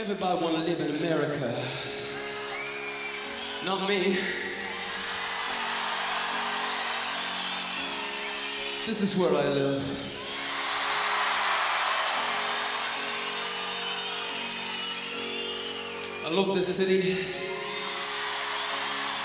Everybody want to live in America. Not me. This is where I live. I love this city.